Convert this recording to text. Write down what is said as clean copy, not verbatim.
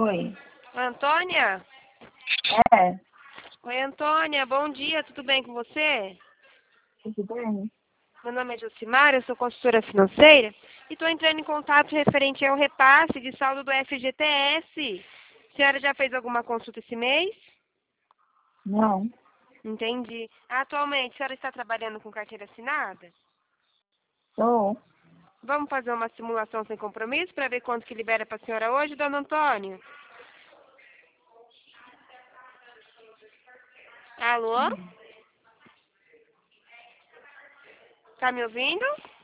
Oi. Antônia? É, Oi, Antônia, bom dia, tudo bem com você? tudo bem? Meu nome é Josimara, eu sou consultora financeira e estou entrando em contato referente ao repasse de saldo do FGTS. A senhora já fez alguma consulta esse mês? Não, Entendi. Atualmente, a senhora está trabalhando com carteira assinada? sou. Vamos fazer uma simulação sem compromisso para ver quanto que libera para a senhora hoje, dona Antônia? Alô? Tá me ouvindo?